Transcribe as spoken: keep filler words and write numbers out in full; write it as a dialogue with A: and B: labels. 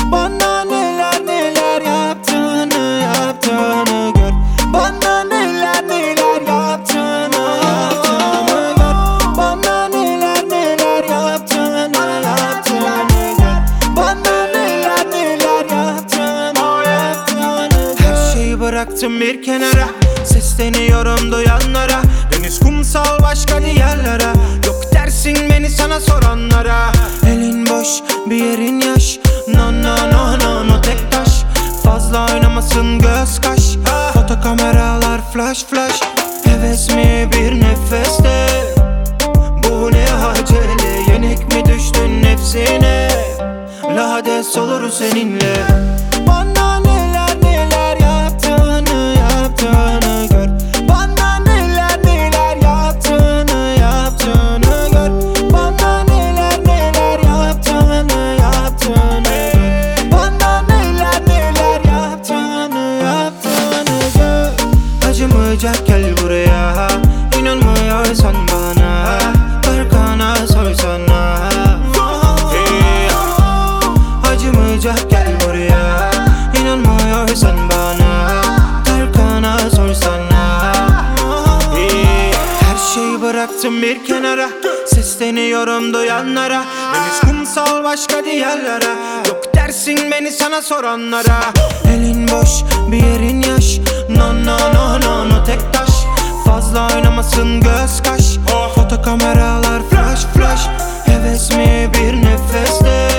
A: Bana neler neler yaptığını yaptığını gör. Bana neler neler yaptığını yaptığını gör. Bana neler neler yaptığını yaptığını gör. Bana neler neler yaptığını yaptığını gör. Her şeyi bıraktım bir kenara, sesleniyorum duyanlara. Deniz, kumsal, başka diyarlara. Yok dersin beni sana soranlara. Elin boş, bir yerin yaş. No no no no no tek taş. Fazla oynamasın göz kaş. Foto kameralar flash flash. Heves mi bir nefeste? Bu ne acele? Yenik mi düştün nefsine? Lades olur seninle. Bana neler neler yaptığını yaptığını gör. Bana neler neler yaptığını yaptığını gör. Bana neler neler yaptığını yaptığını gör. Bana neler neler yaptığını yaptığını gör. Acımayacak gel buraya. İnanmıyorsan bana, arkana sorsana. Acımayacak gel buraya. İnanmıyorsan bana, arkana sorsana. Her şeyi bıraktım bir kenara, sesleniyorum duyanlara. Deniz, kumsal, başka diyarlara. Yok dersin beni sana soranlara. Elin boş, bir yerin yaş. No no no no no tek taş. Fazla oynamasın göz kaş. Foto kameralar flash flash. Heves mi bir nefeste?